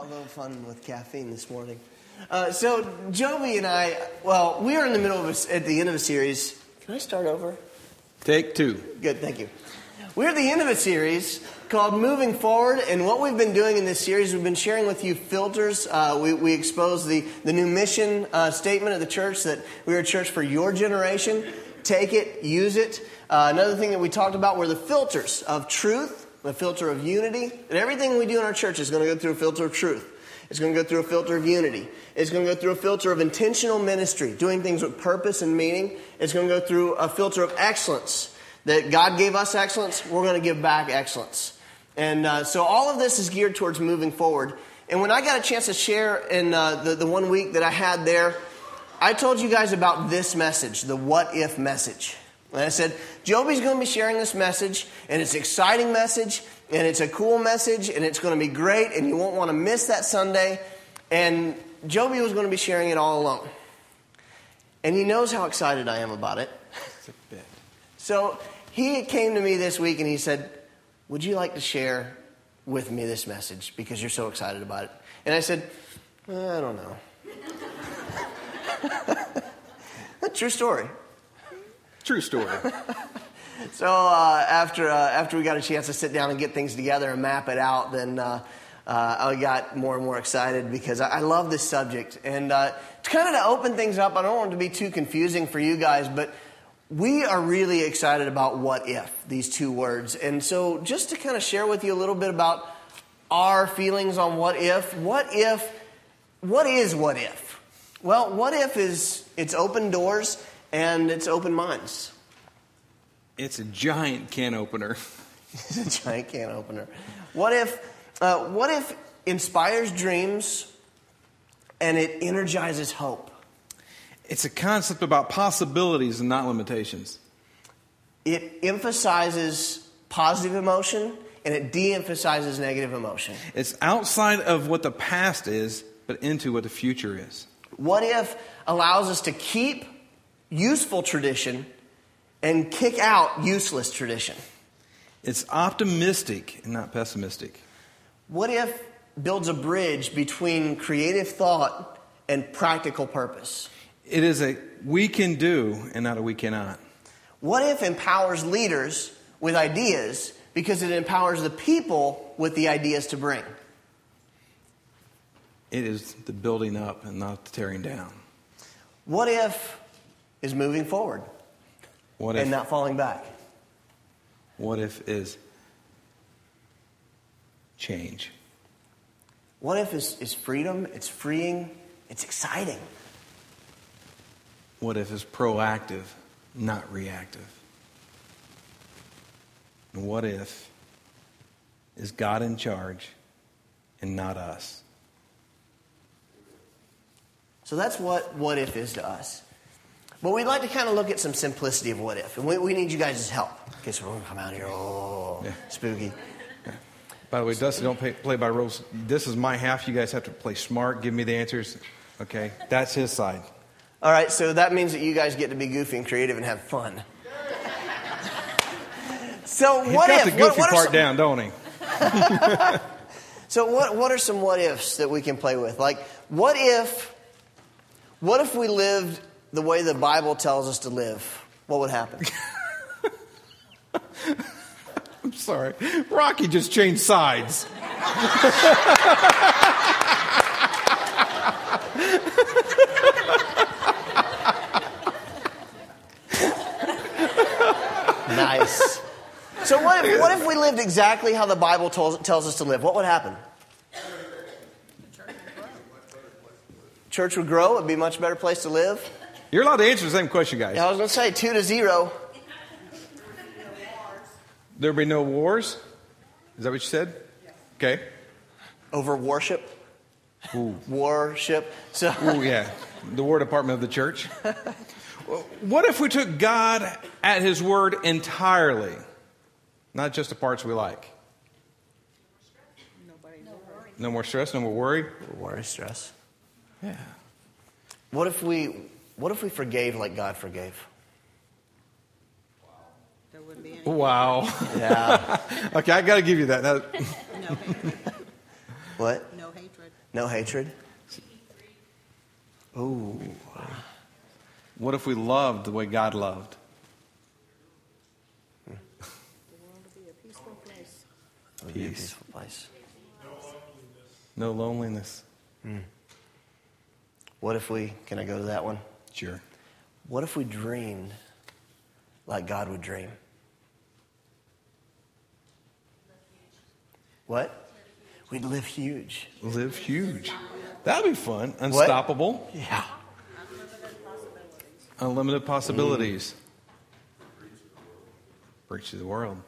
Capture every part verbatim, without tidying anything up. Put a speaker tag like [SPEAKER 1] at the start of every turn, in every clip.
[SPEAKER 1] little fun with caffeine this morning. Uh, so Joby and I, well, we are in the middle of a, at the end of a series. Can I start over?
[SPEAKER 2] Take two.
[SPEAKER 1] Good, thank you. We're at the end of a series called Moving Forward, and what we've been doing in this series, we've been sharing with you filters. Uh, we, we expose the, the new mission uh, statement of the church, that we are a church for your generation. Take it, use it. Uh, another thing that we talked about were the filters of truth, the filter of unity. And everything we do in our church is going to go through a filter of truth. It's going to go through a filter of unity. It's going to go through a filter of intentional ministry, doing things with purpose and meaning. It's going to go through a filter of excellence. That God gave us excellence, we're going to give back excellence. And uh, so all of this is geared towards moving forward. And when I got a chance to share in uh, the, the one week that I had there, I told you guys about this message, the what if message. And I said, Joby's going to be sharing this message, and it's an exciting message, and it's a cool message, and it's going to be great, and you won't want to miss that Sunday. And Joby was going to be sharing it all alone. And he knows how excited I am about it. So he came to me this week, and he said, would you like to share with me this message, because you're so excited about it? And I said, I don't know. True story.
[SPEAKER 2] True story.
[SPEAKER 1] So uh, after uh, after we got a chance to sit down and get things together and map it out, then uh, uh, I got more and more excited because I, I love this subject. And uh, to kind of to open things up, I don't want it to be too confusing for you guys, but we are really excited about what if, these two words. And so just to kind of share with you a little bit about our feelings on what if, what if, what is what if? Well, what if is, it's open doors and it's open minds.
[SPEAKER 2] It's a giant can opener.
[SPEAKER 1] It's a giant can opener. What if, uh, what if inspires dreams and it energizes hope?
[SPEAKER 2] It's a concept about possibilities and not limitations.
[SPEAKER 1] It emphasizes positive emotion and it de-emphasizes negative emotion.
[SPEAKER 2] It's outside of what the past is, but into what the future is.
[SPEAKER 1] What if allows us to keep useful tradition and kick out useless tradition?
[SPEAKER 2] It's optimistic and not pessimistic.
[SPEAKER 1] What if builds a bridge between creative thought and practical purpose?
[SPEAKER 2] It is a we can do and not a we cannot.
[SPEAKER 1] What if empowers leaders with ideas because it empowers the people with the ideas to bring?
[SPEAKER 2] It is the building up and not the tearing down.
[SPEAKER 1] What if is moving forward
[SPEAKER 2] What if,
[SPEAKER 1] and not falling back?
[SPEAKER 2] What if is change?
[SPEAKER 1] What if is, is freedom, it's freeing, it's exciting.
[SPEAKER 2] What if is proactive, not reactive? And what if is God in charge and not us?
[SPEAKER 1] So that's what what if is to us. But we'd like to kind of look at some simplicity of what if. And we, we need you guys' help. Okay, so we're going to come out here, oh, yeah. Spooky.
[SPEAKER 2] Yeah. By the way, Dusty, don't play, play by rules. This is my half. You guys have to play smart. Give me the answers. Okay, that's his side.
[SPEAKER 1] All right, so that means that you guys get to be goofy and creative and have fun. So
[SPEAKER 2] He's
[SPEAKER 1] what
[SPEAKER 2] got
[SPEAKER 1] if?
[SPEAKER 2] the goofy
[SPEAKER 1] what, what
[SPEAKER 2] part
[SPEAKER 1] some,
[SPEAKER 2] down, don't he?
[SPEAKER 1] So what what are some what ifs that we can play with? Like, what if? What if we lived the way the Bible tells us to live? What would happen?
[SPEAKER 2] I'm sorry. Rocky just changed sides.
[SPEAKER 1] Nice. So what if, what if we lived exactly how the Bible tells, tells us to live? What would happen? Church would grow. It'd be a much better place to live.
[SPEAKER 2] You're allowed to answer the same question, guys.
[SPEAKER 1] Yeah, I was going to say two to zero.
[SPEAKER 2] There'd be no wars? Is that what you said? Okay.
[SPEAKER 1] Over worship.
[SPEAKER 2] Ooh.
[SPEAKER 1] Worship. So.
[SPEAKER 2] Ooh, yeah. The War Department of the church. What if we took God at His word entirely? Not just the parts we like. No more stress, no more worry.
[SPEAKER 1] No worry, stress.
[SPEAKER 2] Yeah.
[SPEAKER 1] What if we what if we forgave like God forgave?
[SPEAKER 3] There wouldn't be any.
[SPEAKER 2] Wow.
[SPEAKER 1] Yeah.
[SPEAKER 2] Okay, I got to give you that. that
[SPEAKER 3] No.
[SPEAKER 1] What?
[SPEAKER 3] No hatred.
[SPEAKER 1] No hatred? Ooh.
[SPEAKER 2] What if we loved the way God loved?
[SPEAKER 3] The world will be a peaceful place.
[SPEAKER 1] It would be a peaceful place.
[SPEAKER 2] No loneliness.
[SPEAKER 1] Hmm. What if we, can I go to that one?
[SPEAKER 2] Sure.
[SPEAKER 1] What if we dreamed like God would dream? What? We'd live huge.
[SPEAKER 2] Live huge. That'd be fun. Unstoppable.
[SPEAKER 1] What? Yeah.
[SPEAKER 3] Unlimited possibilities.
[SPEAKER 2] Unlimited possibilities. Mm. Reach to the world.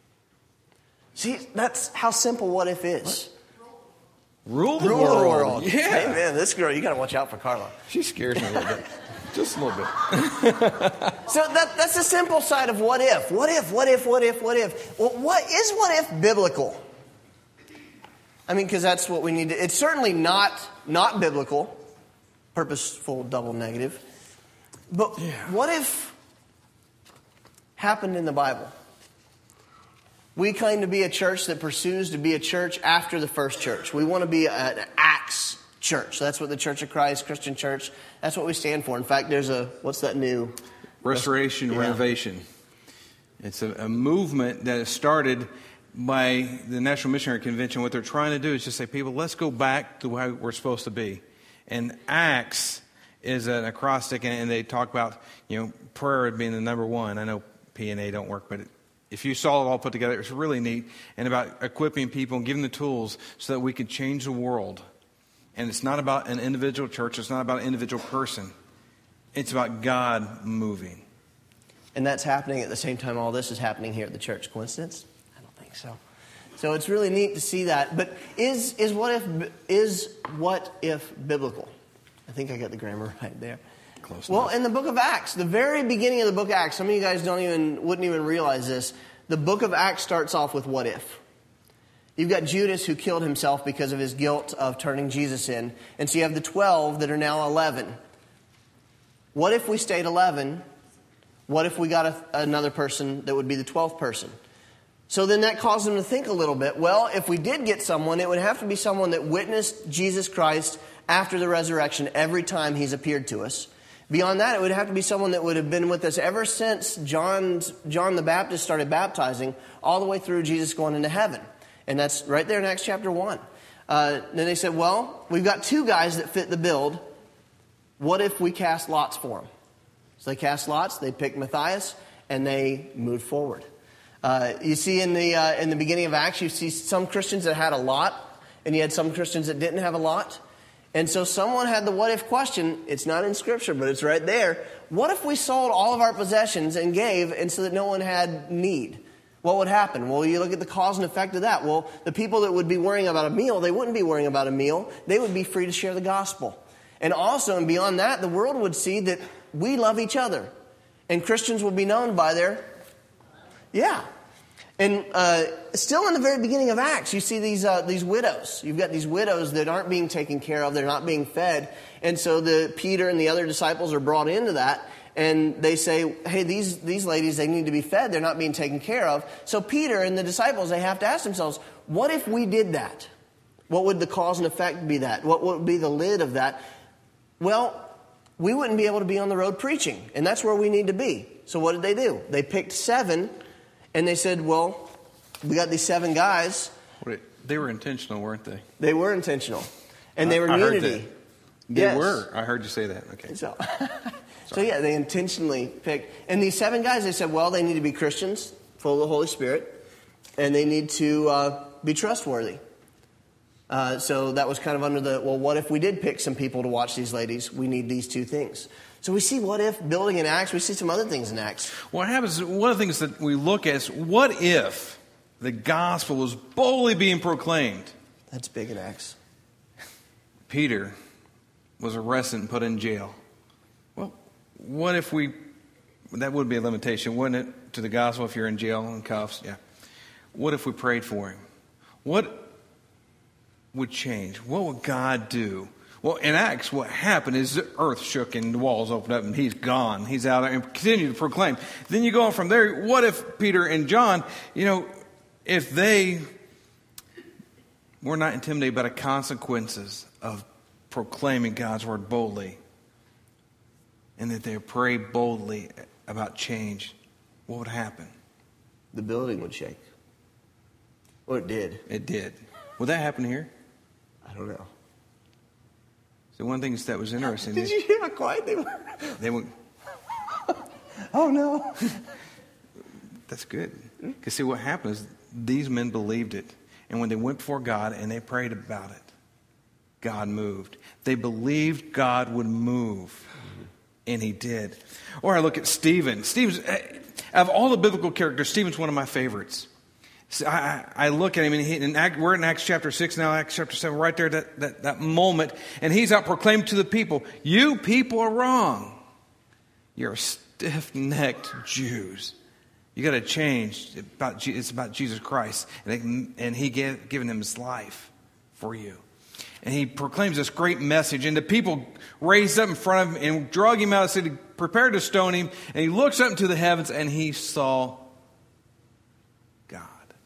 [SPEAKER 1] See, that's how simple what if is.
[SPEAKER 2] Rule the
[SPEAKER 1] Rule
[SPEAKER 2] world.
[SPEAKER 1] the world.
[SPEAKER 2] Yeah.
[SPEAKER 1] Hey, man, this girl, you got to watch out for Carla.
[SPEAKER 2] She scares me a little bit. Just a little bit.
[SPEAKER 1] So that, that's the simple side of what if. What if, what if, what if, what if. Well, what is what if biblical? I mean, because that's what we need to... It's certainly not not biblical. Purposeful double negative. But
[SPEAKER 2] Yeah.
[SPEAKER 1] what if happened in the Bible? We claim to be a church that pursues to be a church after the first church. We want to be an Acts church. That's what the Church of Christ, Christian church, that's what we stand for. In fact, there's a... What's that new...
[SPEAKER 2] Restoration,
[SPEAKER 1] Yeah.
[SPEAKER 2] renovation. It's a, a movement that is started by the National Missionary Convention. What they're trying to do is just say, people, let's go back to how we're supposed to be. And Acts is an acrostic, and they talk about, you know, prayer being the number one. I know P and A don't work, but it, if you saw it all put together, it's really neat. And about equipping people and giving the tools so that we can change the world. And it's not about an individual church. It's not about an individual person. It's about God moving.
[SPEAKER 1] And that's happening at the same time all this is happening here at the church. Coincidence? I don't think so. So it's really neat to see that. But is is what if is what if biblical? I think I got the grammar right there.
[SPEAKER 2] Close
[SPEAKER 1] well,
[SPEAKER 2] enough.
[SPEAKER 1] in the book of Acts, the very beginning of the book of Acts, some of you guys don't even wouldn't even realize this. The book of Acts starts off with what if. You've got Judas who killed himself because of his guilt of turning Jesus in. And so you have the twelve that are now eleven. What if we stayed eleven? What if we got a, another person that would be the twelfth person? So then that caused them to think a little bit. Well, if we did get someone, it would have to be someone that witnessed Jesus Christ after the resurrection every time he's appeared to us. Beyond that, it would have to be someone that would have been with us ever since John's, John the Baptist started baptizing, all the way through Jesus going into heaven. And that's right there in Acts chapter one. Uh, then they said, well, we've got two guys that fit the build. What if we cast lots for them? So they cast lots, they picked Matthias, and they moved forward. Uh, you see in the uh, in the beginning of Acts, you see some Christians that had a lot, and you had some Christians that didn't have a lot. And so someone had the what if question. It's not in Scripture, but it's right there. What if we sold all of our possessions and gave, and so that no one had need? What would happen? Well, you look at the cause and effect of that. Well, the people that would be worrying about a meal, they wouldn't be worrying about a meal. They would be free to share the gospel. And also, and beyond that, the world would see that we love each other. And Christians will be known by their... Yeah. And uh, still in the very beginning of Acts, you see these uh, these widows. You've got these widows that aren't being taken care of. They're not being fed. And so the Peter and the other disciples are brought into that. And they say, hey, these, these ladies, they need to be fed. They're not being taken care of. So Peter and the disciples, they have to ask themselves, what if we did that? What would the cause and effect be that? What would be the lid of that? Well, we wouldn't be able to be on the road preaching. And that's where we need to be. So what did they do? They picked seven. And they said, well, we got these seven guys.
[SPEAKER 2] They were intentional, weren't they?
[SPEAKER 1] They were intentional. And they were
[SPEAKER 2] I, I
[SPEAKER 1] unity.
[SPEAKER 2] Heard that. They
[SPEAKER 1] yes.
[SPEAKER 2] were. I heard you say that. Okay.
[SPEAKER 1] So, so yeah, they intentionally picked. And these seven guys, they said, well, they need to be Christians, full of the Holy Spirit. And they need to uh, be trustworthy. Uh, so that was kind of under the, well, what if we did pick some people to watch these ladies? We need these two things. So we see what if building in Acts. We see some other things in Acts.
[SPEAKER 2] What happens, one of the things that we look at is, what if the gospel was boldly being proclaimed?
[SPEAKER 1] That's big in Acts.
[SPEAKER 2] Peter was arrested and put in jail. Well, what if we, that would be a limitation, wouldn't it, to the gospel if you're in jail and cuffs? Yeah. What if we prayed for him? What would change? What would God do? Well, in Acts, what happened is the earth shook and the walls opened up and he's gone. He's out there and continue to proclaim. Then you go on from there. What if Peter and John, you know, if they we're not intimidated by the consequences of proclaiming God's word boldly, and that they pray boldly about change, what would happen?
[SPEAKER 1] The building would shake. Well, it did.
[SPEAKER 2] It did. Would that happen here?
[SPEAKER 1] I don't know.
[SPEAKER 2] So one thing that was interesting.
[SPEAKER 1] Did
[SPEAKER 2] is
[SPEAKER 1] you hear how quiet they were?
[SPEAKER 2] They were.
[SPEAKER 1] Oh, no.
[SPEAKER 2] That's good. Because see, what happened is these men believed it. And when they went before God and they prayed about it, God moved. They believed God would move. And he did. Or I look at Stephen. Stephen's, of all the biblical characters, Stephen's one of my favorites. So I, I look at him, and, he, and Act, we're in Acts chapter six now, Acts chapter seven, right there, that, that, that moment. And he's out proclaiming to the people, you people are wrong. You're stiff-necked Jews. You got to change. It's about, it's about Jesus Christ. And, and he gave, given him his life for you. And he proclaims this great message. And the people raised up in front of him and drug him out of the city, prepared to stone him. And he looks up into the heavens and he saw God.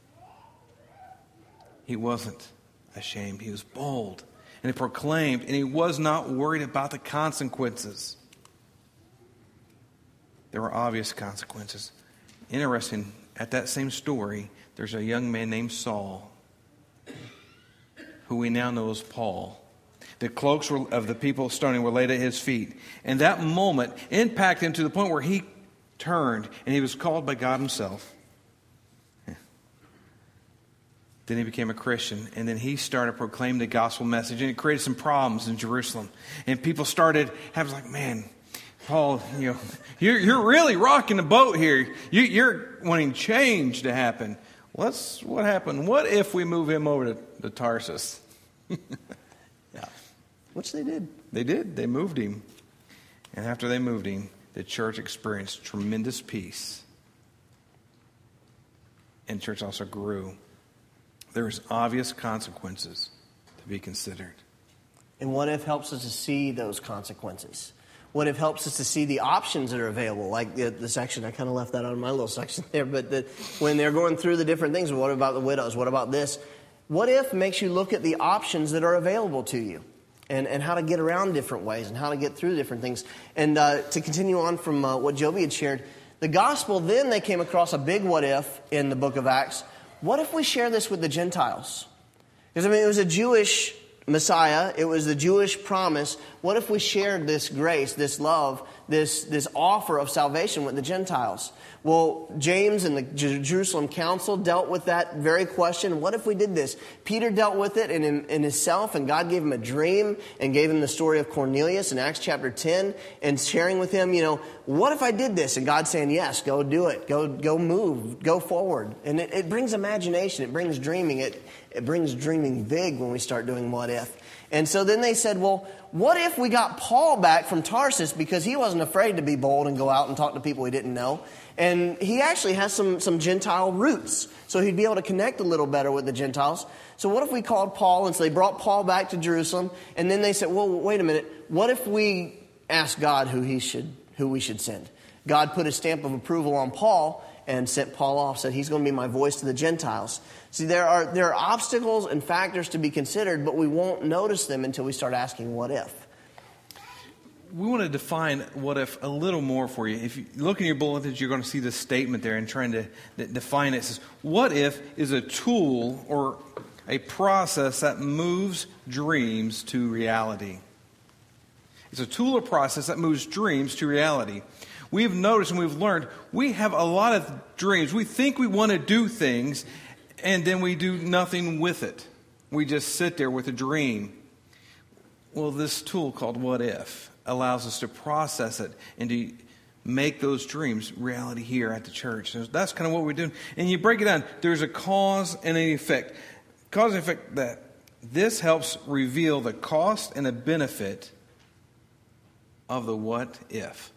[SPEAKER 2] He wasn't ashamed. He was bold. And he proclaimed. And he was not worried about the consequences. There were obvious consequences. Interesting, at that same story, there's a young man named Saul, who we now know as Paul. The cloaks were, of the people stoning were laid at his feet. And that moment impacted him to the point where he turned and he was called by God himself. Then he became a Christian, and then he started proclaiming the gospel message, and it created some problems in Jerusalem. And people started having like, man, Paul, you know, you're, you're really rocking the boat here. You, you're wanting change to happen. What's what happened? What if we move him over to, to Tarsus?
[SPEAKER 1] Yeah, which they did.
[SPEAKER 2] They did. They moved him. And after they moved him, the church experienced tremendous peace. And the church also grew. There's obvious consequences to be considered.
[SPEAKER 1] And what if helps us to see those consequences? What if helps us to see the options that are available? Like the, the section, I kind of left that out of my little section there, but the, when they're going through the different things, what about the widows? What about this? What if makes you look at the options that are available to you and, and how to get around different ways and how to get through different things. And uh, to continue on from uh, what Joby had shared, the gospel, then they came across a big what if in the book of Acts. What if we share this with the Gentiles? Because, I mean, it was a Jewish Messiah. It was the Jewish promise. What if we shared this grace, this love, this, this offer of salvation with the Gentiles? Well, James and the Jerusalem Council dealt with that very question. What if we did this? Peter dealt with it in, in, in himself, and God gave him a dream and gave him the story of Cornelius in Acts chapter ten, and sharing with him, you know, what if I did this? And God saying, yes, go do it. Go go move. Go forward. And it, it brings imagination. It brings dreaming. It, it brings dreaming big when we start doing what if. And so then they said, well, what if we got Paul back from Tarsus, because he wasn't afraid to be bold and go out and talk to people he didn't know. And he actually has some, some Gentile roots, so he'd be able to connect a little better with the Gentiles. So what if we called Paul, and so they brought Paul back to Jerusalem, and then they said, well, wait a minute, what if we ask God who he should, who we should send? God put a stamp of approval on Paul and sent Paul off, said he's going to be my voice to the Gentiles. See, there are there are obstacles and factors to be considered, but we won't notice them until we start asking what if.
[SPEAKER 2] We want to define what if a little more for you. If you look in your bulletins, you're going to see this statement there and trying to define it. It says, what if is a tool or a process that moves dreams to reality. It's a tool or process that moves dreams to reality. We've noticed and we've learned we have a lot of dreams. We think we want to do things, and then we do nothing with it. We just sit there with a dream. Well, this tool called What If allows us to process it and to make those dreams reality here at the church. So that's kind of what we're doing. And you break it down. There's a cause and an effect. Cause and effect, that this helps reveal the cost and the benefit of the what if.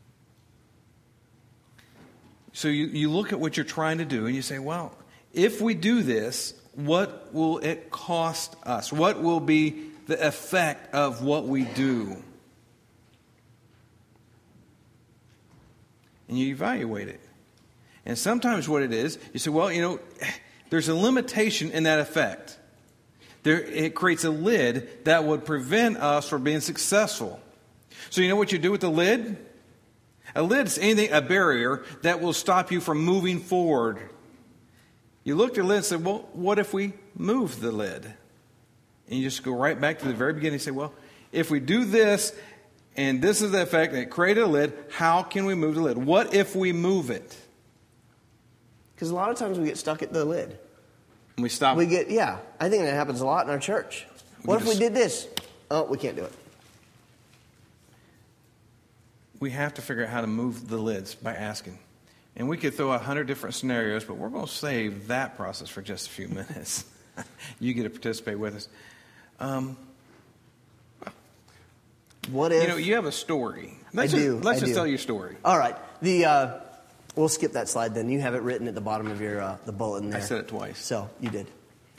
[SPEAKER 2] So you, you look at what you're trying to do and you say, well, if we do this, what will it cost us? What will be the effect of what we do? And you evaluate it. And sometimes what it is, you say, well, you know, there's a limitation in that effect. There, it creates a lid that would prevent us from being successful. So you know what you do with the lid? A lid is anything, a barrier that will stop you from moving forward. You look at the lid and say, well, what if we move the lid? And you just go right back to the very beginning and say, well, if we do this, and this is the effect, and it created a lid, how can we move the lid? What if we move it?
[SPEAKER 1] Because a lot of times we get stuck at the lid.
[SPEAKER 2] And we stop.
[SPEAKER 1] We get, yeah, I think that happens a lot in our church.
[SPEAKER 2] We
[SPEAKER 1] What if
[SPEAKER 2] just-
[SPEAKER 1] we did this? Oh, we can't do it.
[SPEAKER 2] We have to figure out how to move the lids by asking. And we could throw a hundred different scenarios, but we're going to save that process for just a few minutes. You get to participate with us. Um,
[SPEAKER 1] What if?
[SPEAKER 2] you know, you have a story. Let's
[SPEAKER 1] I
[SPEAKER 2] just,
[SPEAKER 1] do,
[SPEAKER 2] Let's
[SPEAKER 1] I
[SPEAKER 2] just
[SPEAKER 1] do.
[SPEAKER 2] tell your story.
[SPEAKER 1] All right. The uh, we'll skip that slide then. You have it written at the bottom of your uh, the bulletin there.
[SPEAKER 2] I said it twice.
[SPEAKER 1] So you did.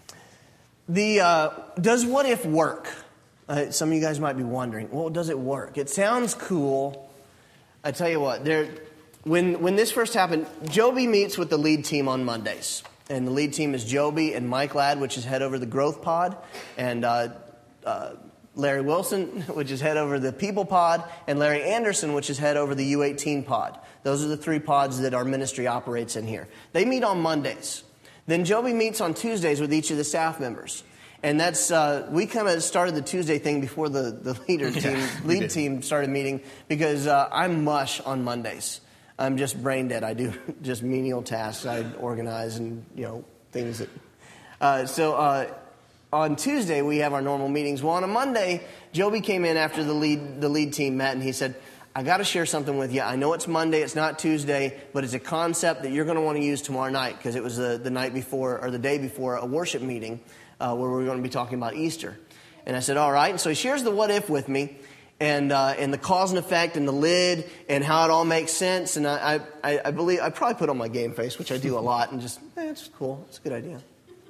[SPEAKER 1] The uh, does what if work? Uh, some of you guys might be wondering. Well, does it work? It sounds cool. I tell you what. There, when when this first happened, Joby meets with the lead team on Mondays, and the lead team is Joby and Mike Ladd, which is head over the Growth Pod, and uh, uh, Larry Wilson, which is head over the People Pod, and Larry Anderson, which is head over the U eighteen Pod. Those are the three pods that our ministry operates in here. They meet on Mondays. Then Joby meets on Tuesdays with each of the staff members. And that's, uh, we kind of started the Tuesday thing before the, the leader team,
[SPEAKER 2] Yeah, we
[SPEAKER 1] lead
[SPEAKER 2] did.
[SPEAKER 1] team started meeting because uh, I'm mush on Mondays. I'm just brain dead. I do just menial tasks. I organize and, you know, things that... Uh, so... Uh, On Tuesday, we have our normal meetings. Well, on a Monday, Joby came in after the lead the lead team met, and he said, I got to share something with you. I know it's Monday, it's not Tuesday, but it's a concept that you're going to want to use tomorrow night, because it was the, the night before, or the day before, a worship meeting uh, where we were going to be talking about Easter. And I said, all right. And so he shares the what if with me, and uh, and the cause and effect, and the lid, and how it all makes sense. And I, I, I believe, I probably put on my game face, which I do a lot, and just, eh, it's cool. It's a good idea.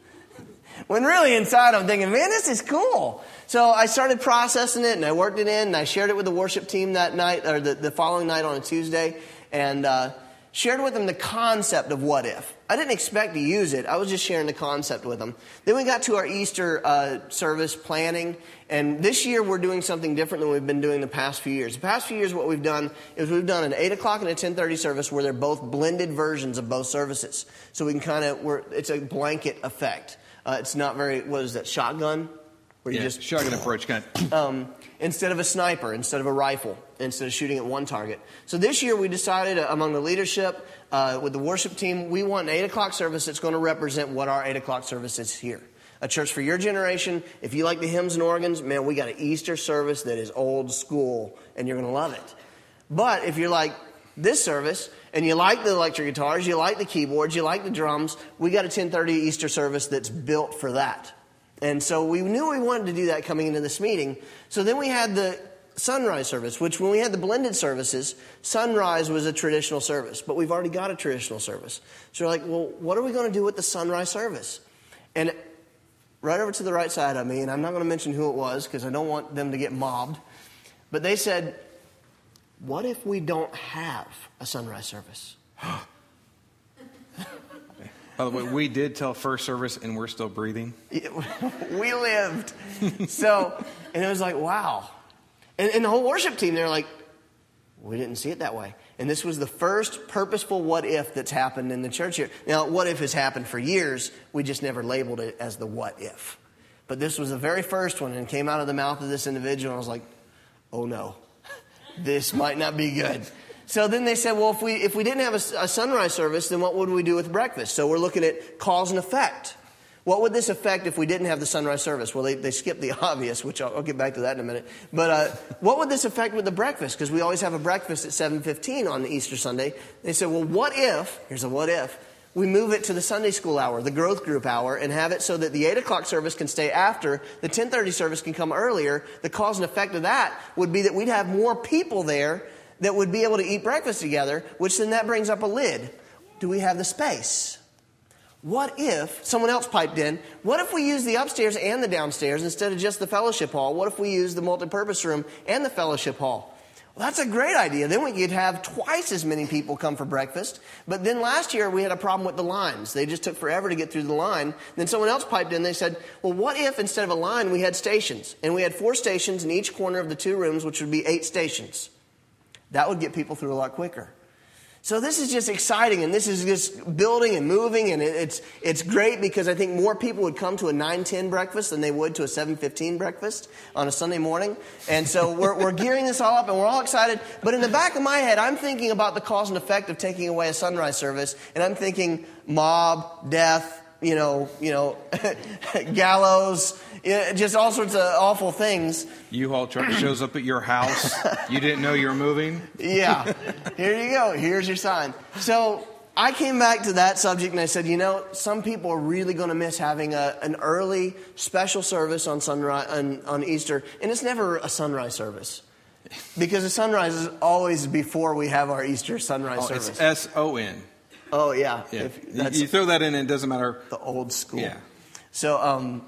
[SPEAKER 1] When really inside I'm thinking, man, this is cool. So I started processing it, and I worked it in, and I shared it with the worship team that night, or the, the following night on a Tuesday, and uh, shared with them the concept of what if. I didn't expect to use it. I was just sharing the concept with them. Then we got to our Easter uh, service planning, and this year we're doing something different than we've been doing the past few years. The past few years what we've done is we've done an eight o'clock and a ten thirty service where they're both blended versions of both services. So we can kind of, we're it's a blanket effect. Uh, it's not very, what is that, shotgun? Where you
[SPEAKER 2] Yeah,
[SPEAKER 1] just,
[SPEAKER 2] shotgun approach kind of.
[SPEAKER 1] um, instead of a sniper, instead of a rifle, instead of shooting at one target. So this year we decided uh, among the leadership, uh, with the worship team, we want an eight o'clock service that's going to represent what our eight o'clock service is here. A church for your generation. If you like the hymns and organs, man, we got an Easter service that is old school, and you're going to love it. But if you're like this service, and you like the electric guitars, you like the keyboards, you like the drums, we got a ten thirty Easter service that's built for that. And so we knew we wanted to do that coming into this meeting. So then we had the sunrise service, which when we had the blended services, sunrise was a traditional service. But we've already got a traditional service. So we're like, well, what are we going to do with the sunrise service? And right over to the right side of me, and I'm not going to mention who it was because I don't want them to get mobbed, but they said, what if we don't have a sunrise service?
[SPEAKER 2] By the way, we did tell first service, and we're still breathing.
[SPEAKER 1] We lived. So, and it was like, wow. And, and the whole worship team, they're like, we didn't see it that way. And this was the first purposeful what if that's happened in the church here. Now, what if has happened for years. We just never labeled it as the what if. But this was the very first one, and came out of the mouth of this individual. And I was like, oh no, this might not be good. So then they said, well, if we if we didn't have a, a sunrise service, then what would we do with breakfast? So we're looking at cause and effect. What would this affect if we didn't have the sunrise service? Well, they, they skipped the obvious, which I'll, I'll get back to that in a minute. But uh, what would this affect with the breakfast? Because we always have a breakfast at seven fifteen on Easter Sunday. They said, well, what if, here's a what if, we move it to the Sunday school hour, the growth group hour, and have it so that the eight o'clock service can stay after, the ten thirty service can come earlier. The cause and effect of that would be that we'd have more people there that would be able to eat breakfast together, which then that brings up a lid. Do we have the space? What if, someone else piped in, what if we use the upstairs and the downstairs instead of just the fellowship hall? What if we use the multipurpose room and the fellowship hall? Well, that's a great idea. Then we could have twice as many people come for breakfast. But then last year we had a problem with the lines. They just took forever to get through the line. Then someone else piped in. They said, well, what if instead of a line we had stations? And we had four stations in each corner of the two rooms, which would be eight stations. That would get people through a lot quicker. So this is just exciting, and this is just building and moving, and it's it's great because I think more people would come to a nine ten breakfast than they would to a seven fifteen breakfast on a Sunday morning. And so we're, we're gearing this all up, and we're all excited. But in the back of my head, I'm thinking about the cause and effect of taking away a sunrise service, and I'm thinking mob, death, you know, you know, gallows, you know, just all sorts of awful things.
[SPEAKER 2] U-Haul truck shows up at your house. You didn't know you were moving?
[SPEAKER 1] Yeah. Here you go. Here's your sign. So I came back to that subject and I said, you know, some people are really going to miss having a, an early special service on sunrise on, on Easter. And it's never a sunrise service. Because the sunrise is always before we have our Easter sunrise
[SPEAKER 2] Oh,
[SPEAKER 1] service.
[SPEAKER 2] it's S O N.
[SPEAKER 1] Oh, yeah.
[SPEAKER 2] Yeah.
[SPEAKER 1] If,
[SPEAKER 2] You,
[SPEAKER 1] that's
[SPEAKER 2] you throw that in and it doesn't matter.
[SPEAKER 1] the old school.
[SPEAKER 2] Yeah.
[SPEAKER 1] So, um,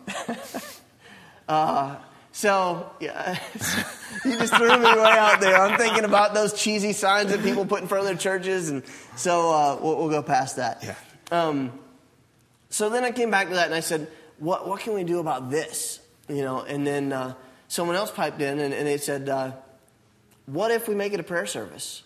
[SPEAKER 1] uh, so, yeah, you just threw me way out there. I'm thinking about those cheesy signs that people put in front of their churches, and so uh, we'll, we'll go past that.
[SPEAKER 2] Yeah.
[SPEAKER 1] Um, so then I came back to that, and I said, what what can we do about this? You know, and then uh, someone else piped in, and, and they said, uh, what if we make it a prayer service?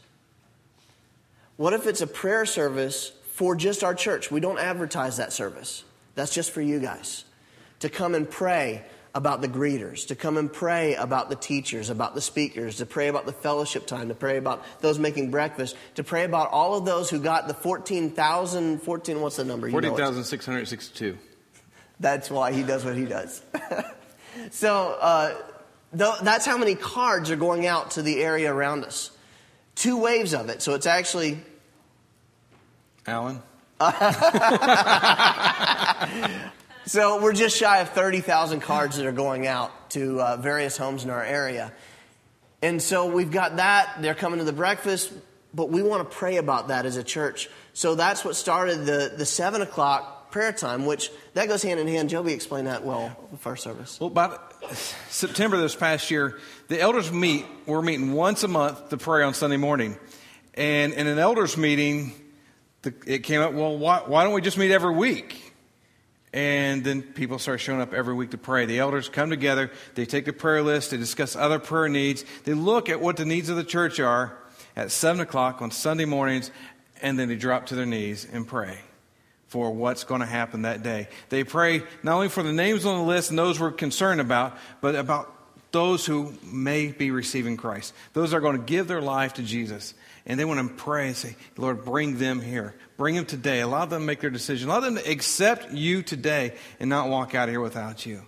[SPEAKER 1] What if it's a prayer service for just our church? We don't advertise that service. That's just for you guys to come and pray about the greeters, to come and pray about the teachers, about the speakers, to pray about the fellowship time, to pray about those making breakfast, to pray about all of those who got the fourteen thousand, fourteen, what's the number?
[SPEAKER 2] fourteen thousand six hundred sixty-two.
[SPEAKER 1] That's why he does what he does. So uh, th- that's how many cards are going out to the area around us. Two waves of it. So it's actually...
[SPEAKER 2] Alan?
[SPEAKER 1] So we're just shy of thirty thousand cards that are going out to uh, various homes in our area. And so we've got that. They're coming to the breakfast, but we want to pray about that as a church. So that's what started the, the seven o'clock prayer time, which that goes hand in hand. Joby explained that well the first service.
[SPEAKER 2] Well, about September this past year, the elders meet. We're meeting once a month to pray on Sunday morning. And in an elders meeting, the, it came up, well, why, why don't we just meet every week? And then people start showing up every week to pray. The elders come together. They take the prayer list. They discuss other prayer needs. They look at what the needs of the church are at seven o'clock on Sunday mornings, and then they drop to their knees and pray for what's going to happen that day. They pray not only for the names on the list and those we're concerned about, but about those who may be receiving Christ. Those are going to give their life to Jesus. And they want to pray and say, Lord, bring them here. Bring them today. Allow them to make their decision. Allow them to accept you today and not walk out of here without you.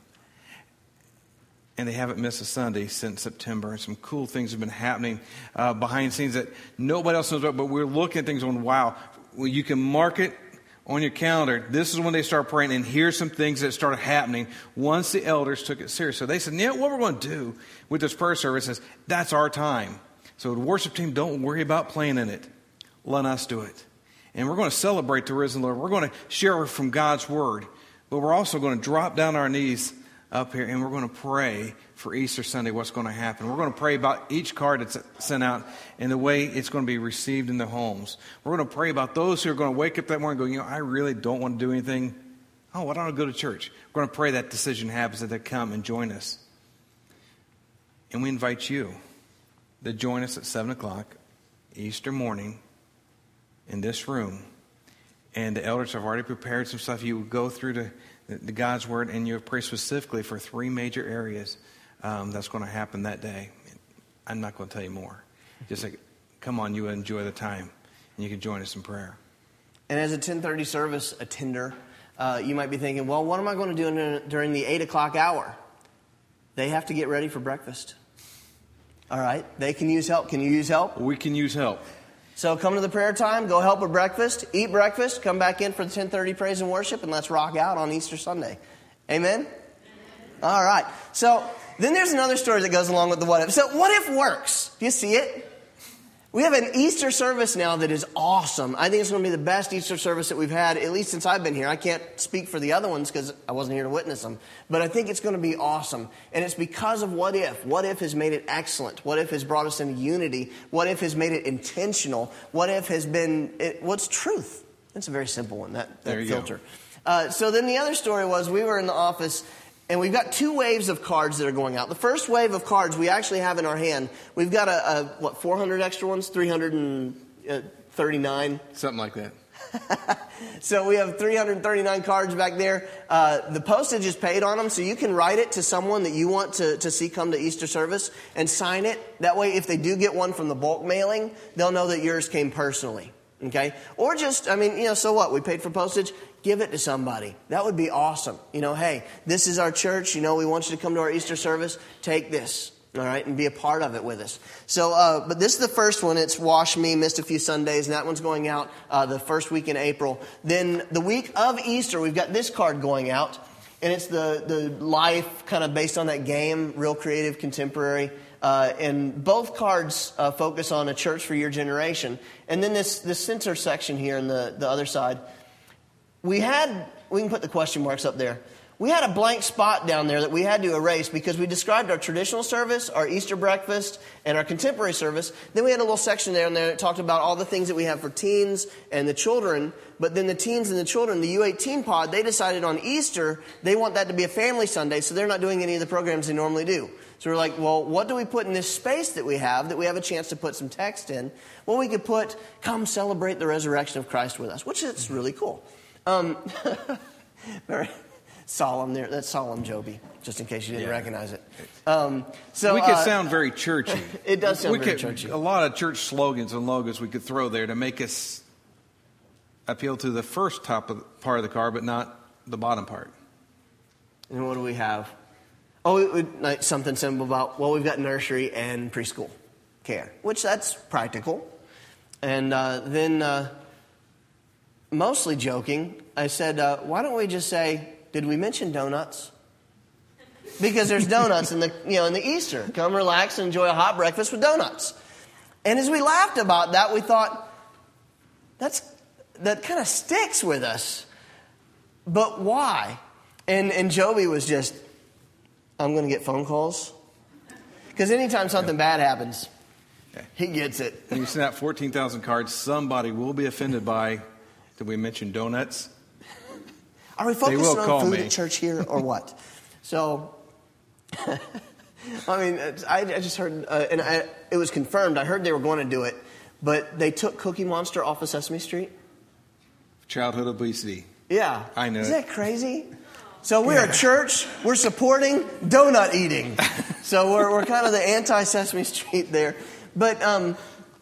[SPEAKER 2] And they haven't missed a Sunday since September. Some cool things have been happening uh, behind the scenes that nobody else knows about, but we're looking at things going, wow, well, you can mark it on your calendar. This is when they start praying, and here's some things that started happening once the elders took it serious. So they said, yeah, what we're going to do with this prayer service is that's our time. So the worship team, don't worry about playing in it. Let us do it. And we're going to celebrate the risen Lord. We're going to share from God's word. But we're also going to drop down our knees up here, and we're going to pray for Easter Sunday what's going to happen. We're going to pray about each card that's sent out and the way it's going to be received in the homes. We're going to pray about those who are going to wake up that morning and go, you know, I really don't want to do anything. Oh, why don't I go to church? We're going to pray that decision happens, that they come and join us. And we invite you to join us at seven o'clock Easter morning in this room. And the elders have already prepared some stuff. You would go through the, the, the God's Word, and you would pray specifically for three major areas um, that's going to happen that day. I'm not going to tell you more. Just like, come on, you enjoy the time, and you can join us in prayer.
[SPEAKER 1] And as a ten thirty service attender, uh, you might be thinking, well, what am I going to do during the eight o'clock hour? They have to get ready for breakfast. All right, they can use help. Can you use help?
[SPEAKER 2] We can use help.
[SPEAKER 1] So come to the prayer time, go help with breakfast, eat breakfast, come back in for the ten thirty praise and worship, and let's rock out on Easter Sunday. Amen? All right. So then there's another story that goes along with the what if. So what if works? Do you see it? We have an Easter service now that is awesome. I think it's going to be the best Easter service that we've had, at least since I've been here. I can't speak for the other ones because I wasn't here to witness them. But I think it's going to be awesome. And it's because of What If. What If has made it excellent. What If has brought us into unity. What If has made it intentional. What If has been, it, what's truth? That's a very simple one, that, that
[SPEAKER 2] there you
[SPEAKER 1] filter. Uh, so then the other story was we were in the office, and we've got two waves of cards that are going out. The first wave of cards we actually have in our hand. We've got a, a what, four hundred extra ones? three hundred thirty-nine?
[SPEAKER 2] Something like that.
[SPEAKER 1] So we have three hundred thirty-nine cards back there. Uh, the postage is paid on them, so you can write it to someone that you want to, to see come to Easter service and sign it. That way, if they do get one from the bulk mailing, they'll know that yours came personally. Okay? Or just, I mean, you know, so what? We paid for postage. Give it to somebody. That would be awesome. You know, hey, this is our church. You know, we want you to come to our Easter service. Take this, all right, and be a part of it with us. So, uh, but this is the first one. It's Wash Me, missed a few Sundays, and that one's going out uh, the first week in April. Then the week of Easter, we've got this card going out, and it's the, the life kind of based on that game, Real Creative Contemporary. Uh, and both cards uh, focus on a church for your generation. And then this, this center section here on the, the other side, we had, we can put the question marks up there. We had a blank spot down there that we had to erase because we described our traditional service, our Easter breakfast, and our contemporary service. Then we had a little section there and there that talked about all the things that we have for teens and the children. But then the teens and the children, the U eighteen pod, they decided on Easter they want that to be a family Sunday, so they're not doing any of the programs they normally do. So we're like, well, what do we put in this space that we have that we have a chance to put some text in? Well, we could put, come celebrate the resurrection of Christ with us, which is really cool. Um, very solemn there. That's solemn Joby, just in case you didn't
[SPEAKER 2] yeah.
[SPEAKER 1] recognize it. Um, so
[SPEAKER 2] we could
[SPEAKER 1] uh,
[SPEAKER 2] sound very churchy.
[SPEAKER 1] It does sound
[SPEAKER 2] we
[SPEAKER 1] very
[SPEAKER 2] could,
[SPEAKER 1] churchy.
[SPEAKER 2] A lot of church slogans and logos we could throw there to make us appeal to the first top of the, part of the card, but not the bottom part.
[SPEAKER 1] And what do we have? Oh, it would, like something simple about, well, we've got nursery and preschool care, which that's practical. And uh, then... Uh, Mostly joking, I said, uh, why don't we just say, did we mention donuts? Because there's donuts in the, you know, in the Easter. Come relax and enjoy a hot breakfast with donuts. And as we laughed about that, we thought, that's that kind of sticks with us. But why? And and Joby was just, I'm going to get phone calls. Because anytime something bad happens, he gets it.
[SPEAKER 2] When you send out fourteen thousand cards, somebody will be offended by... Did we mention donuts?
[SPEAKER 1] Are we focusing on food
[SPEAKER 2] me.
[SPEAKER 1] at church here or what? So, I mean, I, I just heard, uh, and I, it was confirmed. I heard they were going to do it, but they took Cookie Monster off of Sesame Street.
[SPEAKER 2] Childhood obesity.
[SPEAKER 1] Yeah.
[SPEAKER 2] I know.
[SPEAKER 1] Isn't that crazy? So we're a church. We're supporting donut eating. So we're we're kind of the anti-Sesame Street there. But um,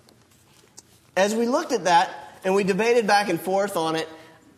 [SPEAKER 1] as we looked at that, and we debated back and forth on it,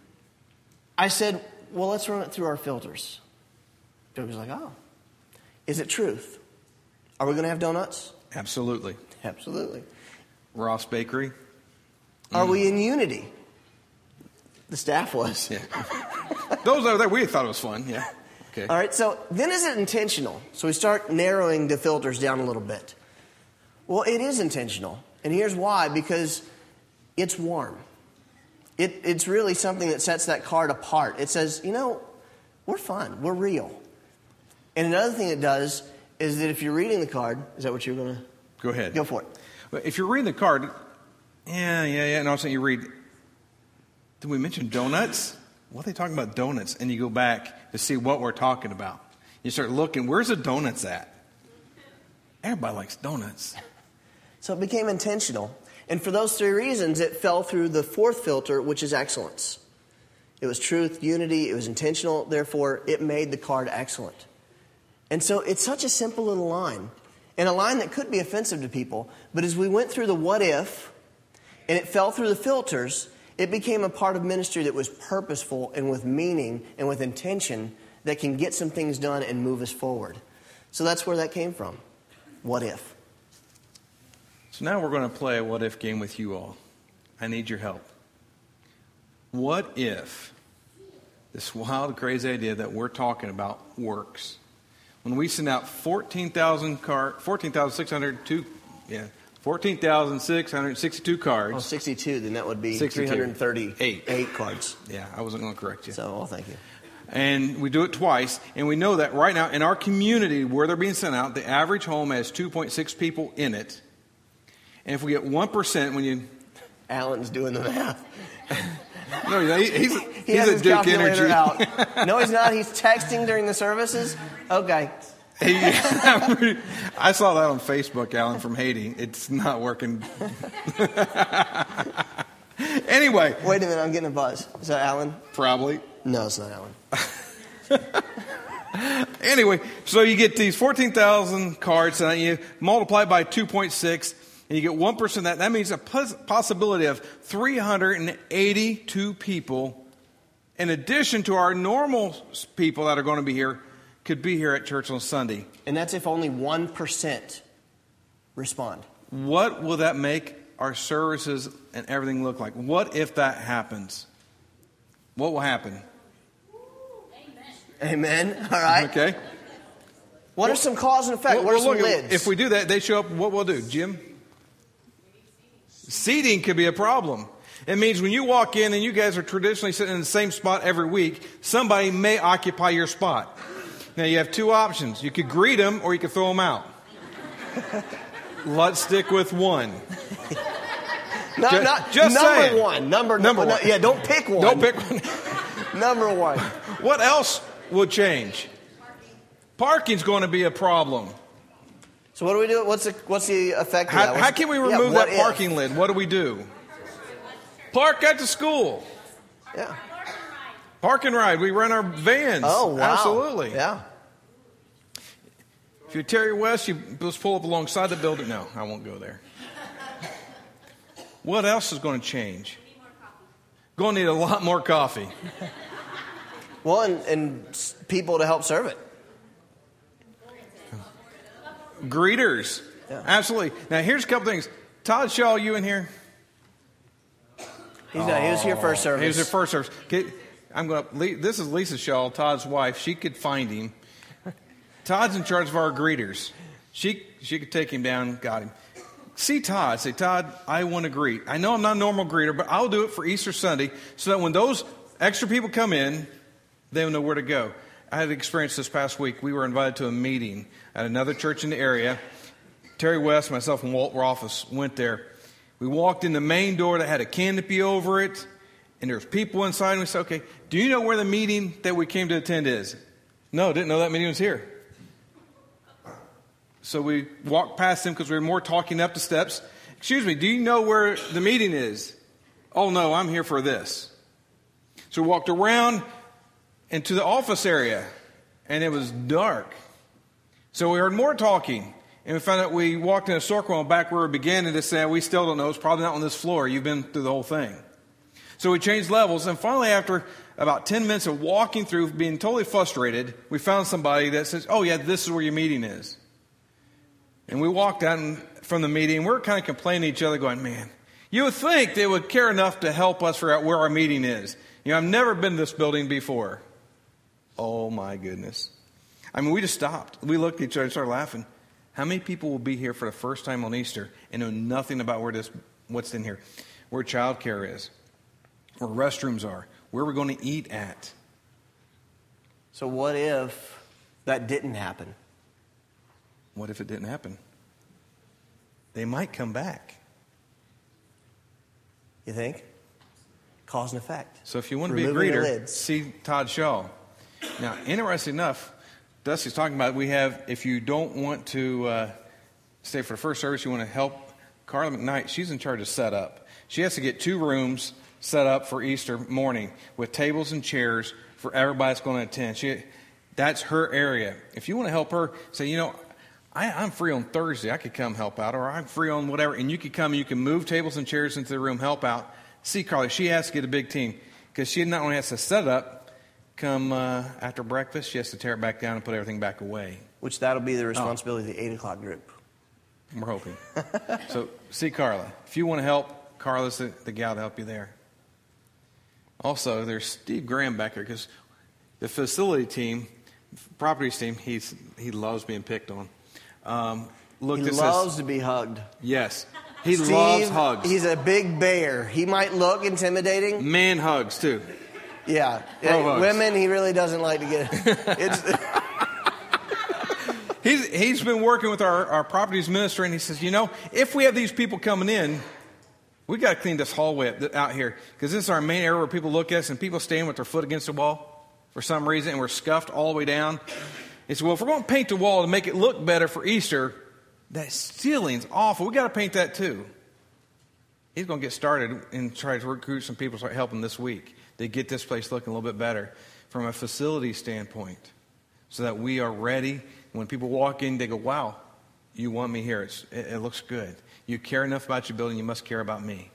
[SPEAKER 1] I said, well, let's run it through our filters. Joe was like, oh, is it truth? Are we going to have donuts?
[SPEAKER 2] Absolutely.
[SPEAKER 1] Absolutely.
[SPEAKER 2] Ross Bakery.
[SPEAKER 1] Are
[SPEAKER 2] Mm.
[SPEAKER 1] we in unity? The staff was.
[SPEAKER 2] Yeah. Those over there, we thought it was fun. Yeah. Okay.
[SPEAKER 1] All right, so then is it intentional? So we start narrowing the filters down a little bit. Well, it is intentional. And here's why. Because it's warm. It, it's really something that sets that card apart. It says, you know, we're fun. We're real. And another thing it does is that if you're reading the card, is that what you're going to?
[SPEAKER 2] Go ahead.
[SPEAKER 1] Go for it.
[SPEAKER 2] But if you're reading the card, yeah, yeah, yeah, and all of a sudden you read, did we mention donuts? What are they talking about donuts? And you go back to see what we're talking about. You start looking, where's the donuts at? Everybody likes donuts.
[SPEAKER 1] So it became intentional. And for those three reasons, it fell through the fourth filter, which is excellence. It was truth, unity, it was intentional, therefore it made the card excellent. And so it's such a simple little line, and a line that could be offensive to people, but as we went through the what if, and it fell through the filters, it became a part of ministry that was purposeful and with meaning and with intention that can get some things done and move us forward. So that's where that came from. What if?
[SPEAKER 2] So now we're going to play a what if game with you all. I need your help. What if this wild, crazy idea that we're talking about works? When we send out fourteen thousand card, fourteen thousand six hundred two, yeah, fourteen thousand six hundred sixty-two cards.
[SPEAKER 1] Oh, sixty-two, then that would be
[SPEAKER 2] sixty-two.
[SPEAKER 1] three hundred thirty-eight
[SPEAKER 2] Eight.
[SPEAKER 1] cards.
[SPEAKER 2] Yeah, I wasn't going to correct you.
[SPEAKER 1] So, well, thank you.
[SPEAKER 2] And we do it twice. And we know that right now in our community where they're being sent out, the average home has two point six people in it. And if we get one percent when you...
[SPEAKER 1] Alan's doing the math.
[SPEAKER 2] No, he, he's,
[SPEAKER 1] He
[SPEAKER 2] he's
[SPEAKER 1] has
[SPEAKER 2] a
[SPEAKER 1] his
[SPEAKER 2] Duke
[SPEAKER 1] calculator
[SPEAKER 2] Energy.
[SPEAKER 1] out. No, he's not. He's texting during the services. Okay.
[SPEAKER 2] He- I saw that on Facebook, Alan, from Haiti. It's not working. Anyway.
[SPEAKER 1] Wait a minute. I'm getting a buzz. Is that Alan?
[SPEAKER 2] Probably.
[SPEAKER 1] No, it's not Alan.
[SPEAKER 2] Anyway, so you get these fourteen thousand cards, and you multiply by two point six, and you get one percent of that. That means a pos- possibility of three hundred eighty-two people, in addition to our normal people that are going to be here, could be here at church on Sunday.
[SPEAKER 1] And that's if only one percent respond.
[SPEAKER 2] What will that make our services and everything look like? What if that happens? What will happen?
[SPEAKER 1] Amen. All right.
[SPEAKER 2] Okay.
[SPEAKER 1] What are some cause and effect?
[SPEAKER 2] Well,
[SPEAKER 1] what are
[SPEAKER 2] well,
[SPEAKER 1] some
[SPEAKER 2] look,
[SPEAKER 1] lids?
[SPEAKER 2] if we do that, they show up. What we'll do, Jim? Seating could be a problem. It means when you walk in and you guys are traditionally sitting in the same spot every week, somebody may occupy your spot. Now you have two options. You could greet them or you could throw them out. Let's stick with one.
[SPEAKER 1] No,
[SPEAKER 2] Ju-
[SPEAKER 1] not,
[SPEAKER 2] just
[SPEAKER 1] number
[SPEAKER 2] saying.
[SPEAKER 1] one. Number,
[SPEAKER 2] Number
[SPEAKER 1] no,
[SPEAKER 2] one.
[SPEAKER 1] yeah, don't pick one.
[SPEAKER 2] Don't pick one.
[SPEAKER 1] Number one.
[SPEAKER 2] What else will change? Parking's going to be a problem.
[SPEAKER 1] So what do we do? What's the what's the effect of
[SPEAKER 2] How,
[SPEAKER 1] that? What's
[SPEAKER 2] how
[SPEAKER 1] the-
[SPEAKER 2] can we
[SPEAKER 1] yeah,
[SPEAKER 2] remove
[SPEAKER 1] what
[SPEAKER 2] that
[SPEAKER 1] if?
[SPEAKER 2] parking lid? What do we do? Park at the school.
[SPEAKER 1] Yeah.
[SPEAKER 2] Park and ride. We run our vans.
[SPEAKER 1] Oh, wow.
[SPEAKER 2] Absolutely.
[SPEAKER 1] Yeah.
[SPEAKER 2] If you're Terry West, you just pull up alongside the building. No, I won't go there. What else is going to change? Going to need a lot more coffee.
[SPEAKER 1] Well, and, and s- people to help serve it.
[SPEAKER 2] Greeters.
[SPEAKER 1] Yeah.
[SPEAKER 2] Absolutely. Now, here's a couple things. Todd Shaw, you in here?
[SPEAKER 1] He's not, he was here first service.
[SPEAKER 2] He was at first service. Okay, I'm going to. This is Lisa Shaw, Todd's wife. She could find him. Todd's in charge of our greeters. She she could take him down. Got him. See Todd. Say, Todd, I want to greet. I know I'm not a normal greeter, but I'll do it for Easter Sunday so that when those extra people come in, they will know where to go. I had an experience this past week. We were invited to a meeting at another church in the area. Terry West, myself, and Walt Rothfuss went there. We walked in the main door that had a canopy over it, and there was people inside. And we said, okay, do you know where the meeting that we came to attend is? No, didn't know that meeting was here. So we walked past them because we were more talking up the steps. Excuse me, do you know where the meeting is? Oh, no, I'm here for this. So we walked around into the office area, and it was dark. So we heard more talking. And we found out we walked in a circle and back where we began and just said, we still don't know. It's probably not on this floor. You've been through the whole thing. So we changed levels. And finally, after about ten minutes of walking through, being totally frustrated, we found somebody that says, oh, yeah, this is where your meeting is. And we walked out from the meeting. And we we're kind of complaining to each other, going, man, you would think they would care enough to help us figure out where our meeting is. You know, I've never been to this building before. Oh, my goodness. I mean, we just stopped. We looked at each other and started laughing. How many people will be here for the first time on Easter and know nothing about where this, what's in here, where child care is, where restrooms are, where we're going to eat at?
[SPEAKER 1] So what if that didn't happen?
[SPEAKER 2] What if it didn't happen? They might come back.
[SPEAKER 1] You think? Cause and effect.
[SPEAKER 2] So if you want to
[SPEAKER 1] Removing
[SPEAKER 2] be a
[SPEAKER 1] the
[SPEAKER 2] greeter,
[SPEAKER 1] lids.
[SPEAKER 2] see Todd Shaw. Now, interesting enough, Dusty's talking about we have, if you don't want to uh, stay for the first service, you want to help Carla McKnight. She's in charge of setup. She has to get two rooms set up for Easter morning with tables and chairs for everybody that's going to attend. She, that's her area. If you want to help her, say, you know, I, I'm free on Thursday. I could come help out, or I'm free on whatever, and you could come and you can move tables and chairs into the room, help out. See Carly, she has to get a big team because she not only has to set it up, come uh, after breakfast, she has to tear it back down and put everything back away.
[SPEAKER 1] Which that'll be the responsibility of the eight o'clock group.
[SPEAKER 2] We're hoping. So see Carla. If you want to help, Carla's the, the gal to help you there. Also, there's Steve Graham back there because the facility team, properties team, he's he loves being picked on. Um, look,
[SPEAKER 1] He
[SPEAKER 2] this
[SPEAKER 1] loves
[SPEAKER 2] is,
[SPEAKER 1] to be hugged.
[SPEAKER 2] yes, he
[SPEAKER 1] Steve,
[SPEAKER 2] loves hugs.
[SPEAKER 1] He's a big bear. He might look intimidating.
[SPEAKER 2] Man hugs, too.
[SPEAKER 1] Yeah.
[SPEAKER 2] Bro
[SPEAKER 1] Uh,
[SPEAKER 2] hugs.
[SPEAKER 1] Women, he really doesn't like to get. It's,
[SPEAKER 2] He's, he's been working with our, our properties ministry, and he says, you know, if we have these people coming in, we got to clean this hallway up out here, because this is our main area where people look at us, and people stand with their foot against the wall for some reason, and we're scuffed all the way down. He said, well, if we're going to paint the wall to make it look better for Easter, that ceiling's awful. We got to paint that too. He's going to get started and try to recruit some people to start helping this week to get this place looking a little bit better from a facility standpoint, so that we are ready. When people walk in, they go, wow, you want me here. It's, it, it looks good. You care enough about your building, you must care about me.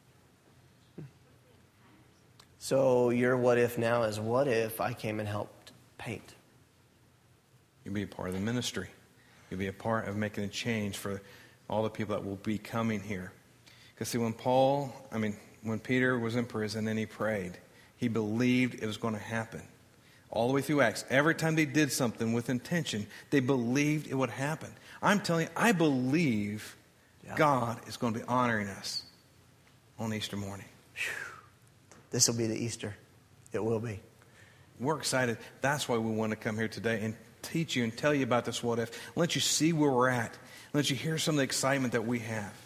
[SPEAKER 1] so your what if now is, what if I came and helped paint?
[SPEAKER 2] You'll be a part of the ministry. You'll be a part of making a change for all the people that will be coming here. Because see, when Paul, I mean, when Peter was in prison and he prayed, he believed it was going to happen. All the way through Acts, every time they did something with intention, they believed it would happen. I'm telling you, I believe
[SPEAKER 1] Yeah.
[SPEAKER 2] God is going to be honoring us on Easter morning.
[SPEAKER 1] This will be the Easter. It will be.
[SPEAKER 2] We're excited. That's why we want to come here today and teach you and tell you about this what if. Let you see where we're at. Let you hear some of the excitement that we have.